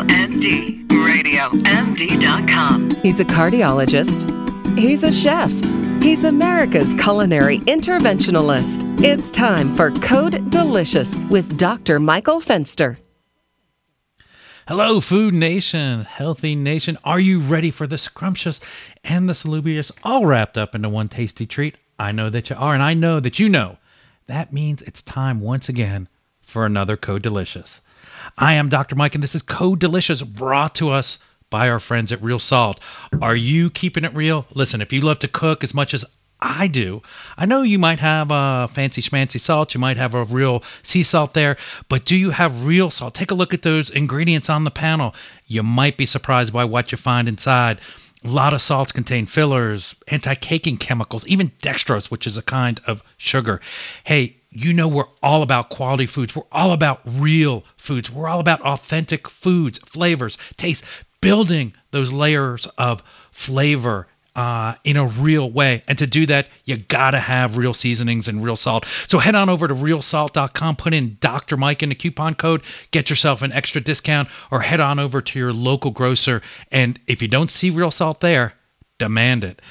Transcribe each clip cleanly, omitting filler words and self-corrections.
CodeND.com. He's a cardiologist. He's a chef. He's America's culinary interventionalist. It's time for Code Delicious with Dr. Michael Fenster. Hello, Food Nation, Healthy Nation. Are you ready for the scrumptious and the salubrious all wrapped up into one tasty treat? I know that you are, and I know that you know. That means it's time once again for another Code Delicious. I am Dr. Mike, and this is Code Delicious, brought to us by our friends at Real Salt. Are you keeping it real? Listen, if you love to cook as much as I do, I know you might have a fancy schmancy salt, you might have a real sea salt there, but do you have real salt? Take a look at those ingredients on the panel. You might be surprised by what you find inside. A lot of salts contain fillers, anti-caking chemicals, even dextrose, which is a kind of sugar. Hey, you know we're all about quality foods. We're all about real foods. We're all about authentic foods, flavors, taste, building those layers of flavor in a real way. And to do that, you got to have real seasonings and real salt. So head on over to realsalt.com, put in Dr. Mike in the coupon code, get yourself an extra discount, or head on over to your local grocer. And if you don't see real salt there, demand it.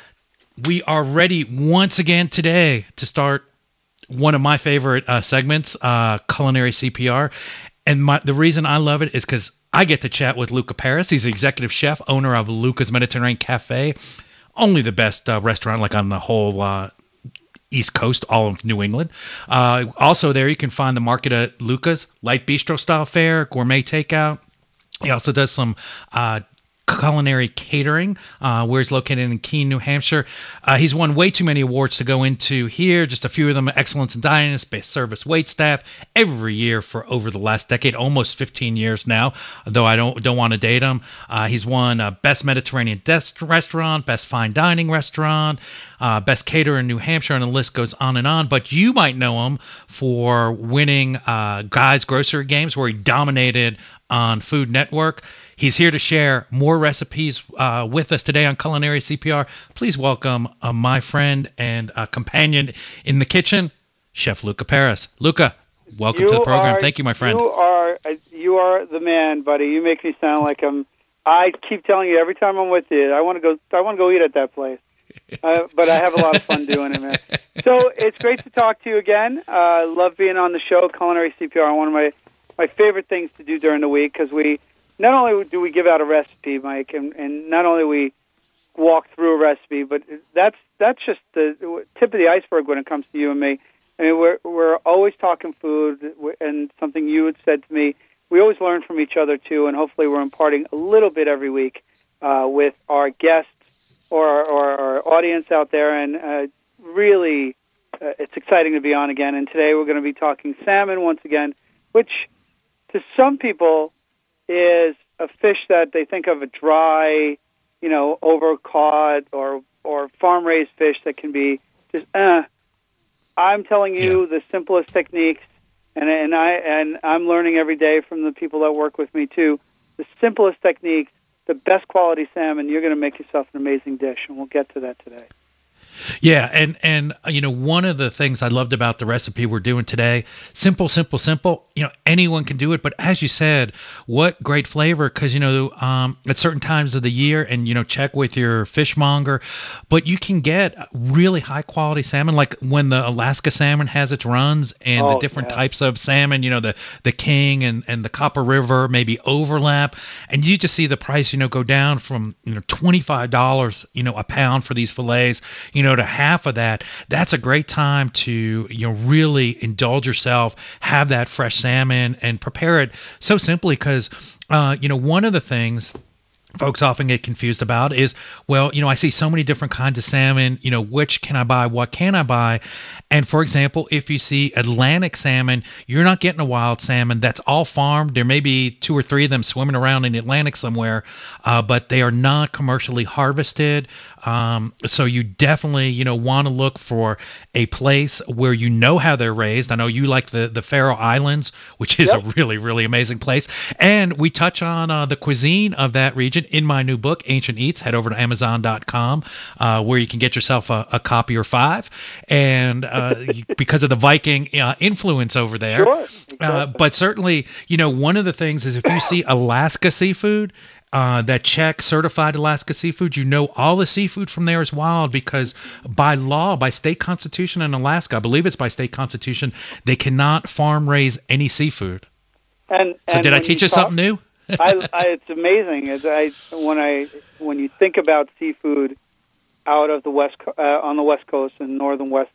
We are ready once again today to start one of my favorite segments, Culinary CPR. And the reason I love it is because I get to chat with Luca Paris. He's the executive chef, owner of Luca's Mediterranean Cafe, only the best restaurant like on the whole East Coast, all of New England. Also there you can find the market at Luca's, light bistro style fare, gourmet takeout. He also does some culinary catering, where he's located in Keene, New Hampshire. He's won way too many awards to go into here. Just a few of them: Excellence in Dining, Best Service Waitstaff, every year for over the last decade, almost 15 years now, though I don't want to date him. He's won Best Mediterranean Restaurant, Best Fine Dining Restaurant, Best Caterer in New Hampshire, and the list goes on and on. But you might know him for winning Guy's Grocery Games, where he dominated on Food Network. He's here to share more recipes with us today on Culinary CPR. Please welcome my friend and companion in the kitchen, Chef Luca Paris. Luca, welcome to the program. Thank you, my friend. You are the man, buddy. You make me sound like I keep telling you every time I'm with you, I want to go eat at that place. But I have a lot of fun doing it, man. So it's great to talk to you again. I love being on the show, Culinary CPR. One of my favorite things to do during the week, because not only do we give out a recipe, Mike, and not only we walk through a recipe, but that's just the tip of the iceberg when it comes to you and me. I mean, we're always talking food, and something you had said to me, we always learn from each other too, and hopefully we're imparting a little bit every week with our guests or our audience out there, and really it's exciting to be on again. And today we're going to be talking salmon once again, which to some people is a fish that they think of a dry, over-caught or farm-raised fish that can be just, I'm telling you the simplest techniques, and I'm learning every day from the people that work with me too, the simplest techniques, the best quality salmon, you're going to make yourself an amazing dish, and we'll get to that today. Yeah, and one of the things I loved about the recipe we're doing today, simple. Anyone can do it, but as you said, what great flavor, because at certain times of the year, and check with your fishmonger, but you can get really high quality salmon, like when the Alaska salmon has its runs, and the different types of salmon, the king and the Copper River maybe overlap, and you just see the price go down from $25 a pound for these fillets to half of that. That's a great time to really indulge yourself, have that fresh salmon, and prepare it so simply, because one of the things folks often get confused about is, I see so many different kinds of salmon, which can I buy, what can I buy? And for example, if you see Atlantic salmon, you're not getting a wild salmon. That's all farmed. There may be 2 or 3 of them swimming around in the Atlantic somewhere, but they are not commercially harvested. So you definitely, want to look for a place where how they're raised. I know you like the Faroe Islands, which is a really, really amazing place. And we touch on the cuisine of that region. mentioned in my new book, Ancient Eats. Head over to Amazon.com, where you can get yourself a copy or 5, and because of the Viking influence over there. Sure, exactly. But certainly, one of the things is if you see Alaska seafood, that check certified Alaska seafood, all the seafood from there is wild, because by law, by state constitution in Alaska, I believe it's by state constitution, they cannot farm raise any seafood. And did I teach you something new? It's amazing. When you think about seafood out of the on the West Coast and northern West,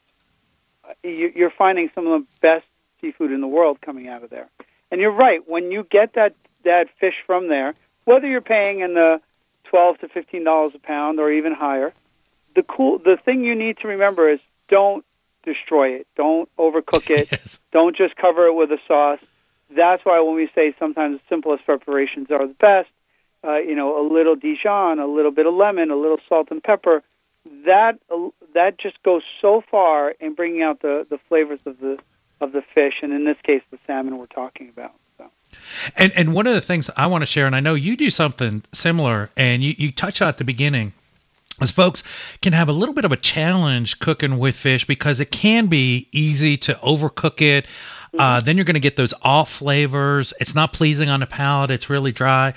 you're finding some of the best seafood in the world coming out of there. And you're right. When you get that fish from there, whether you're paying in the $12 to $15 a pound or even higher, the thing you need to remember is don't destroy it. Don't overcook it. Yes. Don't just cover it with a sauce. That's why when we say sometimes the simplest preparations are the best, a little Dijon, a little bit of lemon, a little salt and pepper, that just goes so far in bringing out the flavors of the fish, and in this case, the salmon we're talking about. So. And one of the things I want to share, and I know you do something similar, and you touched on at the beginning, is folks can have a little bit of a challenge cooking with fish because it can be easy to overcook it. Then you're going to get those off flavors. It's not pleasing on the palate. It's really dry.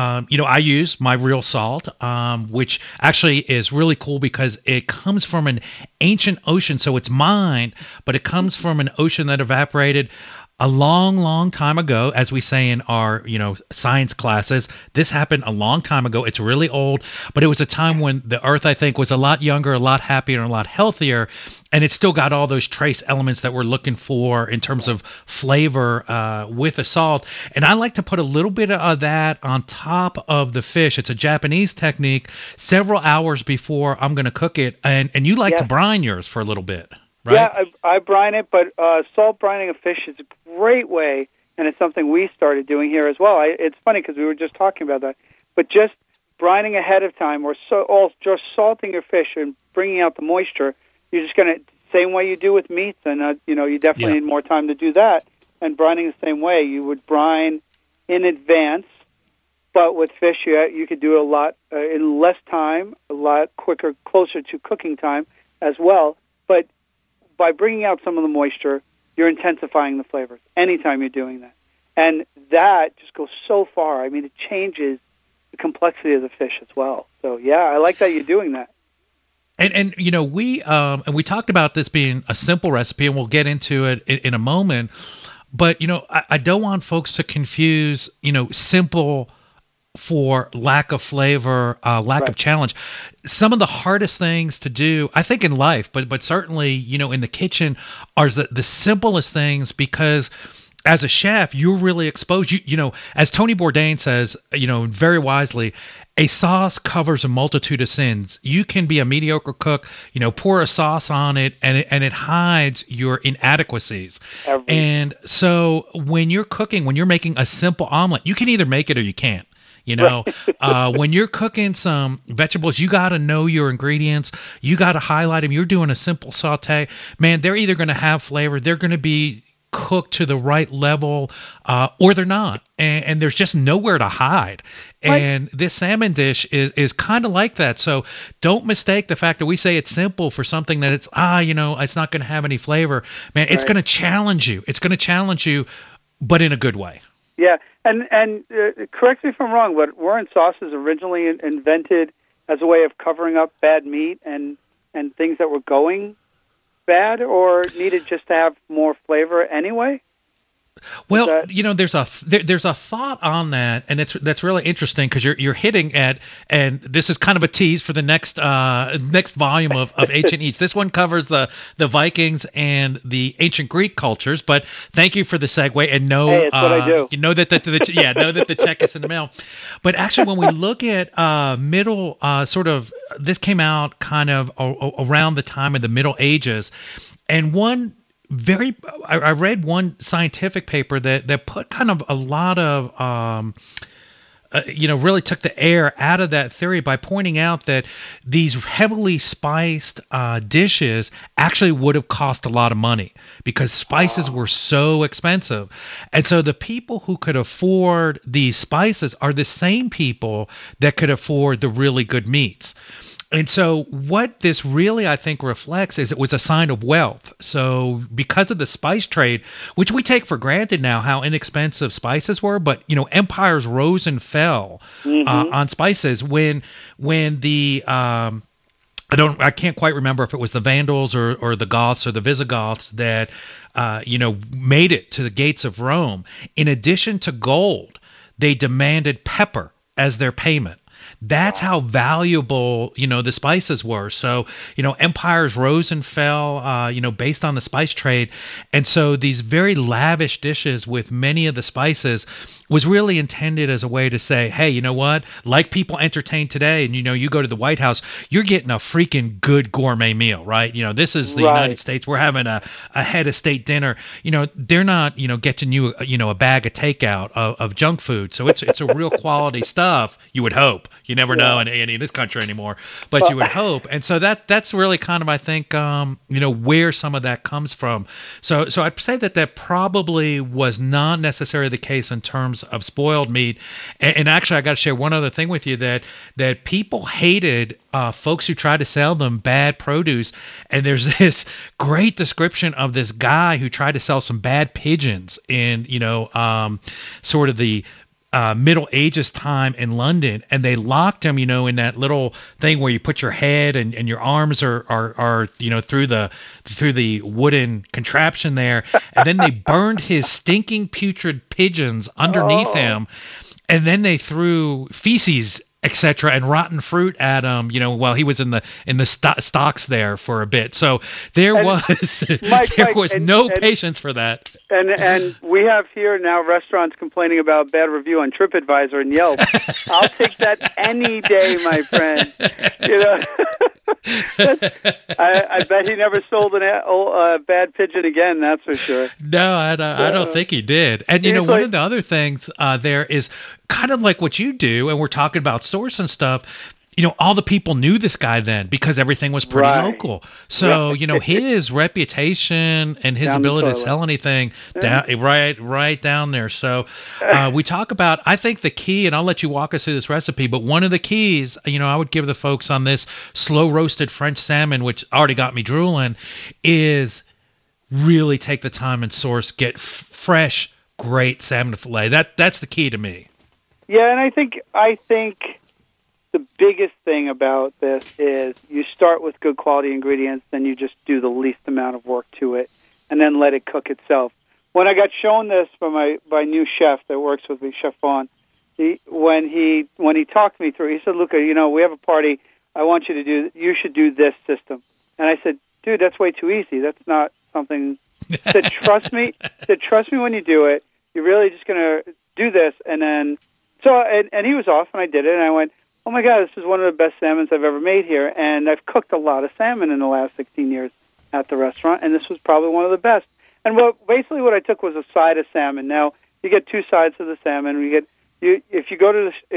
I use my real salt, which actually is really cool because it comes from an ancient ocean. So it's mined, but it comes from an ocean that evaporated a long, long time ago, as we say in our, science classes. This happened a long time ago. It's really old, but it was a time when the Earth, I think, was a lot younger, a lot happier, and a lot healthier, and it still got all those trace elements that we're looking for in terms of flavor with the salt. And I like to put a little bit of that on top of the fish. It's a Japanese technique, several hours before I'm going to cook it, and you like to brine yours for a little bit. Right? Yeah, I brine it, but salt brining of fish is a great way, and it's something we started doing here as well. It's funny because we were just talking about that, but just brining ahead of time or just salting your fish and bringing out the moisture, you're just going to, same way you do with meats, and you definitely need more time to do that, and brining the same way. You would brine in advance, but with fish you could do it a lot in less time, a lot quicker, closer to cooking time as well, but by bringing out some of the moisture, you're intensifying the flavors anytime you're doing that. And that just goes so far. I mean, it changes the complexity of the fish as well. So, yeah, I like that you're doing that. And we talked about this being a simple recipe, and we'll get into it in a moment. But, I don't want folks to confuse, simple for lack of flavor, lack of challenge. Some of the hardest things to do, I think, in life, but certainly, in the kitchen, are the simplest things, because as a chef, you're really exposed. As Tony Bourdain says, very wisely, a sauce covers a multitude of sins. You can be a mediocre cook, pour a sauce on it, and it hides your inadequacies. And so when you're cooking, when you're making a simple omelet, you can either make it or you can't. When you're cooking some vegetables, you got to know your ingredients. You got to highlight them. You're doing a simple saute. Man, they're either going to have flavor, they're going to be cooked to the right level, or they're not. And there's just nowhere to hide. And this salmon dish is kind of like that. So don't mistake the fact that we say it's simple for something that it's not going to have any flavor. Man, it's going to challenge you. It's going to challenge you, but in a good way. Yeah, and correct me if I'm wrong, but weren't sauces originally invented as a way of covering up bad meat and things that were going bad or needed just to have more flavor anyway? Well, there's a thought on that, and that's really interesting because you're hitting at, and this is kind of a tease for the next volume of Ancient Eats. This one covers the Vikings and the ancient Greek cultures. But thank you for the segue, and it's what I do. You know that the check is in the mail. But actually, when we look at middle this came out kind of around the time of the Middle Ages, and I read one scientific paper that put kind of a lot of really took the air out of that theory by pointing out that these heavily spiced dishes actually would have cost a lot of money because spices were so expensive. And so the people who could afford these spices are the same people that could afford the really good meats. And so what this really, I think, reflects is it was a sign of wealth. So because of the spice trade, which we take for granted now how inexpensive spices were, but, empires rose and fell on spices when the I can't quite remember if it was the Vandals or the Goths or the Visigoths that, made it to the gates of Rome. In addition to gold, they demanded pepper as their payment. That's how valuable, the spices were. So, empires rose and fell, based on the spice trade. And so these very lavish dishes with many of the spices was really intended as a way to say, hey, you know what? Like people entertain today, and, you go to the White House, you're getting a freaking good gourmet meal, right? This is the United States. We're having a head of state dinner. They're not, getting you, a bag of takeout of junk food. So it's a real quality stuff, you would hope. You never know in any of this country anymore, but you would hope. And so that's really kind of, I think, where some of that comes from. So I'd say that probably was not necessarily the case in terms of spoiled meat. And actually, I got to share one other thing with you that people hated folks who tried to sell them bad produce. And there's this great description of this guy who tried to sell some bad pigeons in, sort of the Middle Ages time in London, and they locked him, in that little thing where you put your head and your arms are through the wooden contraption there, and then they burned his stinking putrid pigeons underneath him, and then they threw feces, etc., and rotten fruit at him, while he was in the stocks there for a bit. So there was no patience for that. And we have here now restaurants complaining about bad review on TripAdvisor and Yelp. I'll take that any day, my friend. I bet he never sold a bad pigeon again. That's for sure. No, I don't think he did. And one of the other things there is kind of like what you do, and we're talking about source and stuff. All the people knew this guy then because everything was pretty local. So, his reputation and his ability to sell anything right down there. So we talk about, I think the key, and I'll let you walk us through this recipe, but one of the keys, I would give the folks on this slow roasted French salmon, which already got me drooling, is really take the time and source, get fresh, great salmon fillet. That's the key to me. Yeah, and I think the biggest thing about this is you start with good quality ingredients, then you just do the least amount of work to it, and then let it cook itself. When I got shown this by my new chef that works with me, Chef Vaughn, when he talked me through it, he said, "Luca, we have a party. I want you should do this system." And I said, "Dude, that's way too easy. That's not something." He said, "Trust me. Trust me when you do it. You're really just gonna do this." And then and he was off, and I did it, and I went, "Oh my God, this is one of the best salmons I've ever made here." And I've cooked a lot of salmon in the last 16 years at the restaurant, and this was probably one of the best. And basically what I took was a side of salmon. Now you get two sides of the salmon. If you go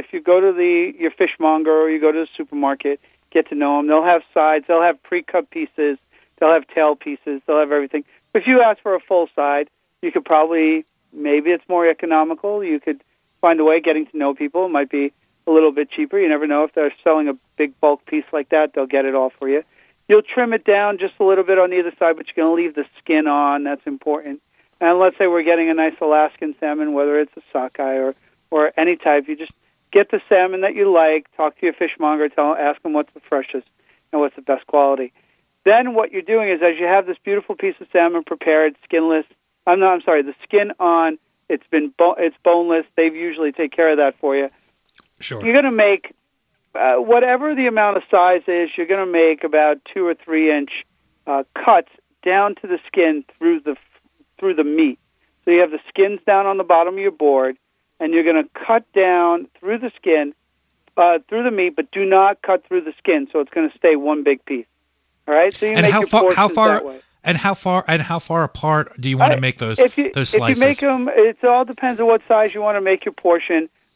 to your fishmonger or you go to the supermarket, get to know them. They'll have sides. They'll have pre-cut pieces. They'll have tail pieces. They'll have everything. If you ask for a full side, you could maybe it's more economical. You could find a way getting to know people. It might be a little bit cheaper. You never know if they're selling a big bulk piece like that. They'll get it all for you. You'll trim it down just a little bit on either side, but you're going to leave the skin on. That's important. And let's say we're getting a nice Alaskan salmon, whether it's a sockeye or any type. You just get the salmon that you like, talk to your fishmonger, ask them what's the freshest and what's the best quality. Then what you're doing is as you have this beautiful piece of salmon prepared, skinless, the skin on, it's boneless. They usually take care of that for you. Sure. You're going to make, whatever the amount of size is, you're going to make about 2 or 3 inch cuts down to the skin through the meat. So you have the skins down on the bottom of your board, and you're going to cut down through the skin, through the meat, but do not cut through the skin, so it's going to stay one big piece. All right? So you make your portions that way. And how far apart do you want to make those slices? If you make them, it all depends on what size you want to make your portion.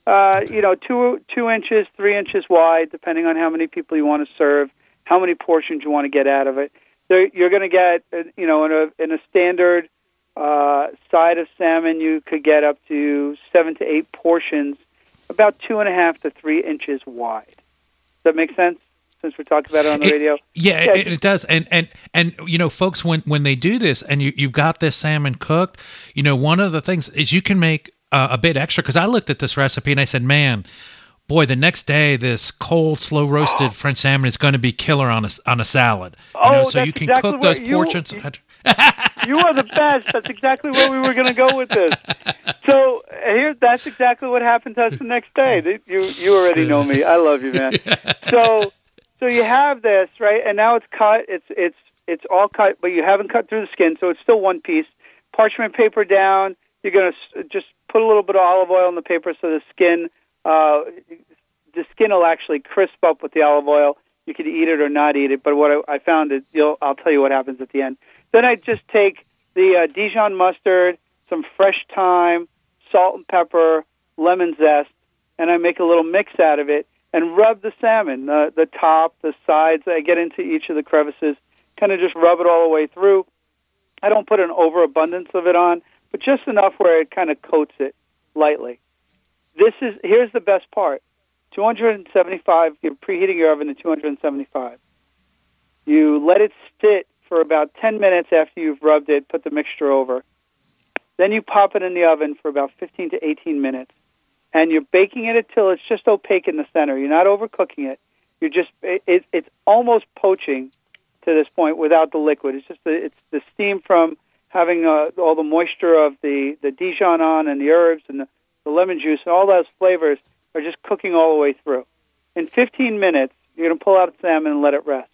2 inches, 3 inches wide, depending on how many people you want to serve, how many portions you want to get out of it. You're going to get, in a standard side of salmon, you could get up to 7 to 8 portions, about 2.5 to 3 inches wide. Does that make sense? Since we're talking about it on the radio. Yeah, it does. And folks, when they do this and you've got this salmon cooked, one of the things is you can make a bit extra, because I looked at this recipe and I said, man, boy, the next day this cold, slow roasted French salmon is going to be killer on a salad. So you can cook those portions. You are the best. That's exactly where we were going to go with this. So that's exactly what happened to us the next day. You already know me. I love you, man. So you have this, right? And now it's cut. It's all cut, but you haven't cut through the skin, so it's still one piece. Parchment paper down. You're going to just put a little bit of olive oil in the paper so the skin will actually crisp up with the olive oil. You can eat it or not eat it, but what I found is I'll tell you what happens at the end. Then I just take the Dijon mustard, some fresh thyme, salt and pepper, lemon zest, and I make a little mix out of it and rub the salmon, the top, the sides. I get into each of the crevices, kind of just rub it all the way through. I don't put an overabundance of it on, but just enough where it kind of coats it lightly. Here's the best part. 275, you're preheating your oven to 275. You let it sit for about 10 minutes after you've rubbed it, put the mixture over. Then you pop it in the oven for about 15 to 18 minutes. And you're baking it until it's just opaque in the center. You're not overcooking it. It's almost poaching to this point without the liquid. It's the steam from having all the moisture of the Dijon on and the herbs and the lemon juice and all those flavors are just cooking all the way through. In 15 minutes, you're going to pull out the salmon and let it rest.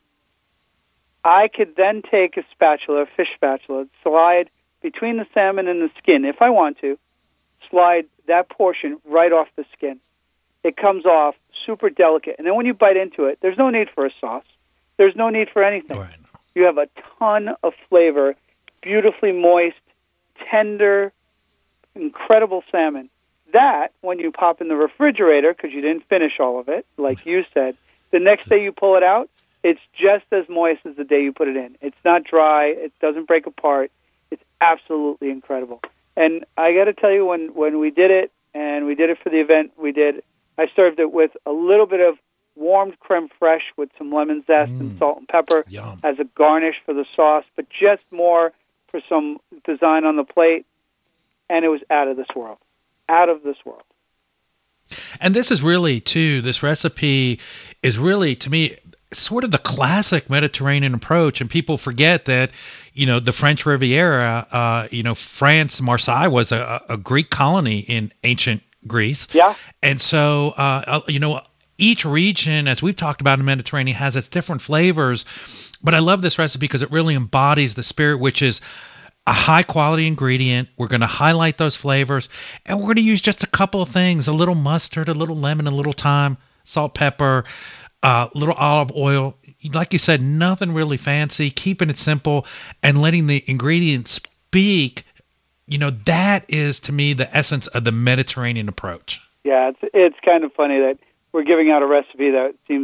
I could then take a spatula, a fish spatula, slide between the salmon and the skin, if I want to, slide that portion right off the skin. It comes off super delicate. And then when you bite into it, there's no need for a sauce. There's no need for anything. Right. You have a ton of flavor, beautifully moist, tender, incredible salmon. That, when you pop in the refrigerator, because you didn't finish all of it, like you said, the next day you pull it out, it's just as moist as the day you put it in. It's not dry. It doesn't break apart. It's absolutely incredible. And I got to tell you, when we did it, and we did it for the event, I served it with a little bit of warmed creme fraiche with some lemon zest and salt and pepper as a garnish for the sauce, but just more for some design on the plate. And it was out of this world. Out of this world. And this is really, too, this recipe is really, to me, sort of the classic Mediterranean approach. And people forget that, the French Riviera, France, Marseille was a Greek colony in ancient Greece. Yeah. And so, each region, as we've talked about in the Mediterranean, has its different flavors. But I love this recipe because it really embodies the spirit, which is a high quality ingredient. We're going to highlight those flavors, and we're going to use just a couple of things: a little mustard, a little lemon, a little thyme, salt, pepper, a little olive oil. Like you said, nothing really fancy, keeping it simple and letting the ingredients speak. That is, to me, the essence of the Mediterranean approach. Yeah, it's kind of funny that we're giving out a recipe that seems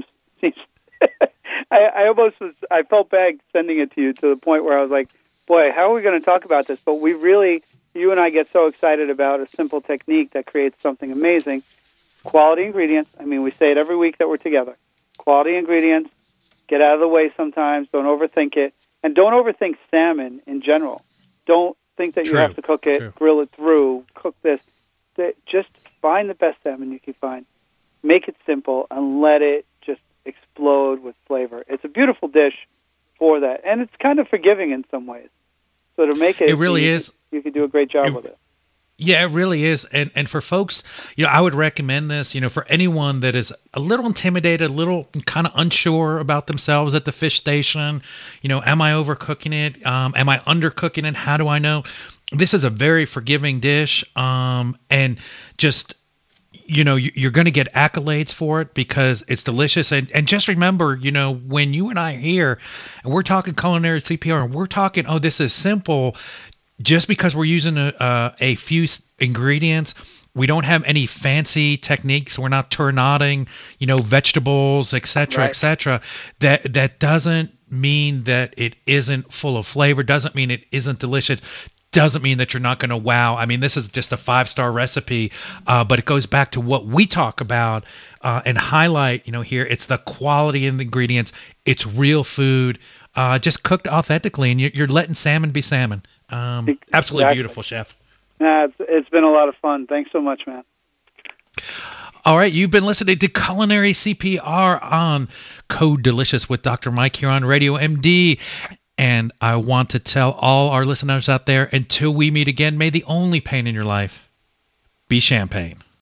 I felt bad sending it to you, to the point where I was like, boy, how are we going to talk about this? But you and I get so excited about a simple technique that creates something amazing. Quality ingredients. I mean, we say it every week that we're together. Quality ingredients. Get out of the way sometimes. Don't overthink it. And don't overthink salmon in general. Don't think that you have to cook it, grill it through, cook this. Just find the best salmon you can find. Make it simple and let it just explode with flavor. It's a beautiful dish for that. And it's kind of forgiving in some ways. So to make it really is. You could do a great job with it. Yeah, it really is. And for folks, I would recommend this, for anyone that is a little intimidated, a little kind of unsure about themselves at the fish station. Am I overcooking it? Am I undercooking it? How do I know? This is a very forgiving dish. And just, you're going to get accolades for it because it's delicious. And just remember, when you and I are here and we're talking culinary CPR and we're talking, this is simple. Just because we're using a few ingredients We don't have any fancy techniques. We're not tornading, vegetables, et cetera, et cetera. That doesn't mean that it isn't full of flavor. Doesn't mean it isn't delicious. Doesn't mean that you're not going to wow. I mean, this is just a 5-star recipe, but it goes back to what we talk about and highlight, here. It's the quality in the ingredients. It's real food, just cooked authentically, and you're letting salmon be salmon. Absolutely beautiful, Chef. It's been a lot of fun. Thanks so much, man. All right, you've been listening to Culinary CPR on Code Delicious with Dr. Mike here on Radio MD. And I want to tell all our listeners out there, until we meet again, may the only pain in your life be champagne.